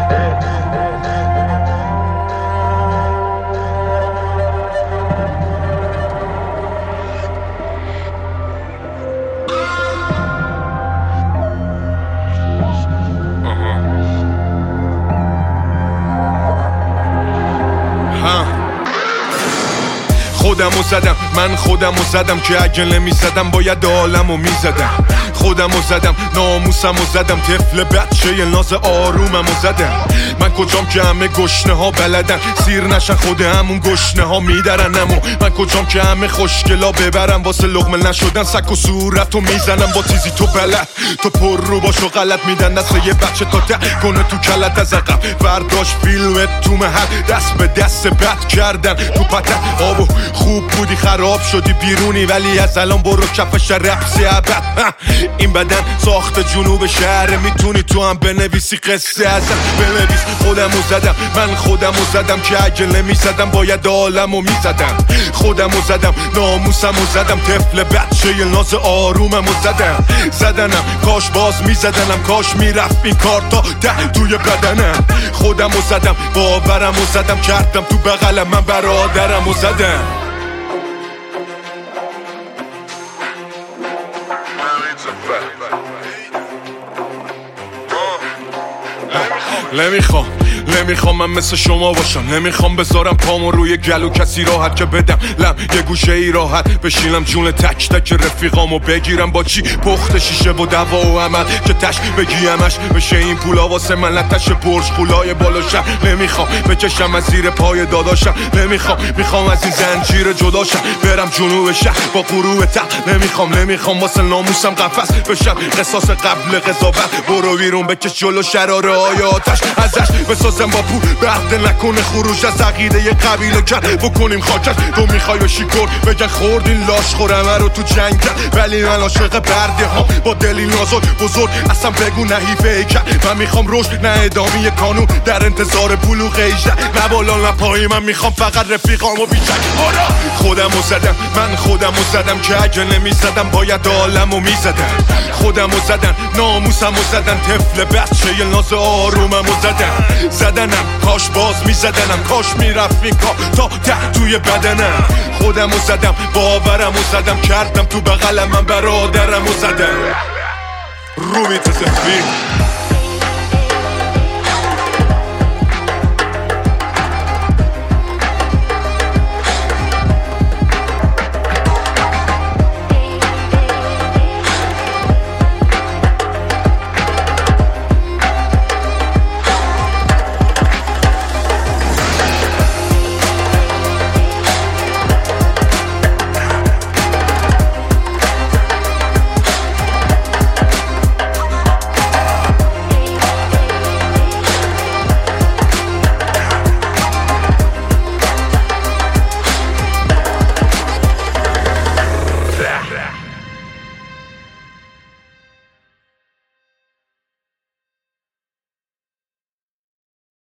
خودمو زدم، من خودمو زدم که اگه نمیزدم باید عالمو میزدم. خودمو زدم، ناموسمو زدم، طفل بچه ناز آروممو زدم. من کجام که همه گشنه ها بلدن سیر نشن خود همون گشنه ها میدرنمو. من کجام که همه خوشگلا ببرم واسه لقمه نشدن سک و صورتو میزنم با تیزی تو بلد. تو پر رو باشو غلط میدن دست یه بچه تا ده کنه تو کلت از عقب. برداشت فیلمت تو محل دست به دست بد کردن تو پتن. آبو خوب بودی خراب شدی بیرونی ولی از الان برو کف شرپسی ابد. این بدن ساخت جنوب شهر میتونی تو هم بنویسی قصه ازم. بنویس خودمو زدم، من خودمو زدم که اگه نمیزدم باید عالمو میزدم. خودمو زدم، ناموسمو زدم، طفل بچه ناز آروممو زدم. زدنم کاش باز میزدنم، کاش میرفت این کار تا ده توی بدنم. خودمو زدم، باورمو زدم، کردم تو بغلم من برادرمو زدم. نمیخوام من مثل شما باشم. نمیخوام بذارم پامو روی گلو کسی راحت که بدم لم یه گوشه ای راحت بشینم جون تک تک رفیقامو بگیرم با چی پخت شیشه و دوا و عمل که تش بگیمش بشه این پولا واسه من لتش برج پولای بالاشم. نمیخوام بکشم از زیر پای داداشم. میخوام از این زنجیر جداشم برم جنوب شهر با غروب ته. نمیخوام واسه ناموسم قفس بشم قصاص قبل قضاوت. برو بیرون بکش جلو شراره های آتش ازش بسازم با پول بهده نکنه خروج از عقیده یه قبیله کرد بکنیم خاکش. تو میخوای و شیکور بگن خوردین لاش خورمه رو تو جنگ کرد ولی من عاشق برده ها با دلی نازک بزرگ اصلا بگو نه حیفه کرد. من میخوام رشد نه ادامه قانون در انتظار بلوغ 18 نه بالا نه پایی. من میخوام فقط رفیقامو بیشک. خودمو زدم، من خودمو زدم که اگه نمیزدم باید عالمو میزدم. خودمو زدم، ناموسمو زدم، طفل بچه ناز آروممو زدم. زدنم کاش باز میزدنم، کاش میرفت این کار تا ده توی بدنم. خودمو زدم، باورمو زدم، کردم تو بغلم من برادرمو زدم. رومی تزفیر